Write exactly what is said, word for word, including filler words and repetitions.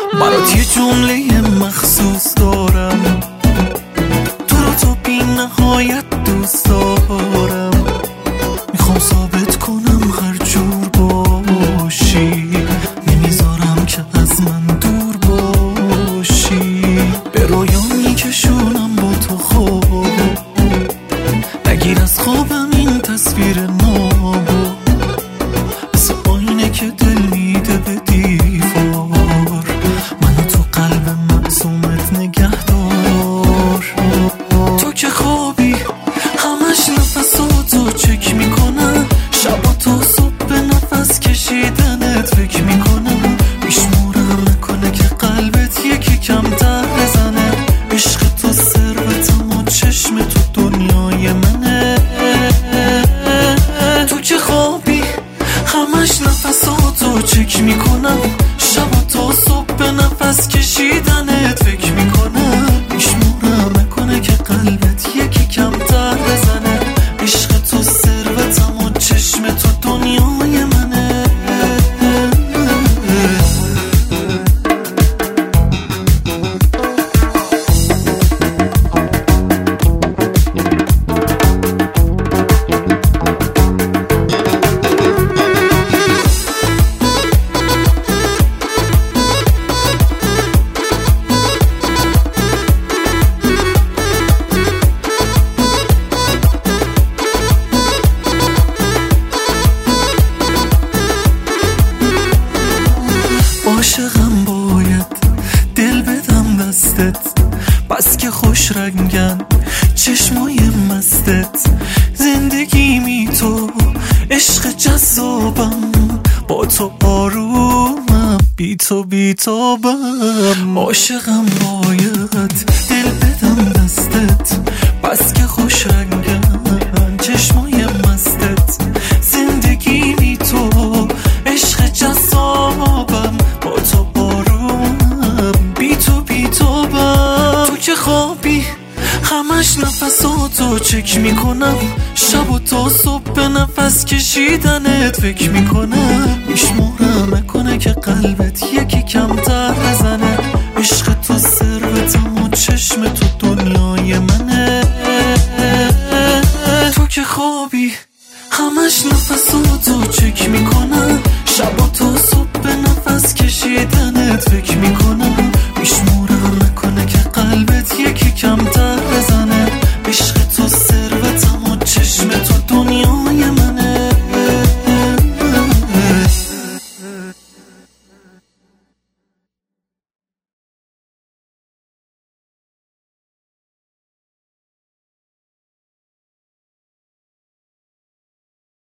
برات یه جمله مخصوص دارم، تو رو تا بی نهایت دوست دارم. میخوام ثابت کنم هر جور باشی، نمیذارم که از من دور باشی. به رویا میکشونم با تو خواب، نگیر از خوابم این تصویر نابو، مثل آینه که دل میده به دیوار. منو تو قلب معصومت نگه دار. تو که خوابی همش نفساتو چک میکنم، شبا تا صبح به نفس کشیدنت فکر میکنم. میشمورم نکنه که قلبت یکی کمتر بزنه. عشق تو ثروتم و چشم تو دنیای منه. تو که خوابی همش نفساتو چک میکنم، شبا تا صبح به نفس کشیدنت فکر میکنم. میشمورم نکنه که قلبت یکی کمتر بزنه. عشق تو ثروتم و چشم تو دنیای منه. عاشقم باید دل بدم دستت، بس که خوش رنگن چشمای مستت. زندگی می تو عشق جذابم، با تو آرومم بی تو بی تابم. عاشقم باید دل بدم دستت، بس که خوش رنگن چشمای مستت. زندگی می تو عشق جذابم، با تو آرومم بی تو بی تابم. تو که خوابی همش نفساتو چک میکنم، شب و تا صبح به نفس کشیدنت فکر میکنم. میشمورم نکنه که قلبت یکی کمتر بزنه. عشق تو ثروتم و چشم تو دنیای منه. تو که خوابی همش نفساتو چک میکنم، شب و تا صبح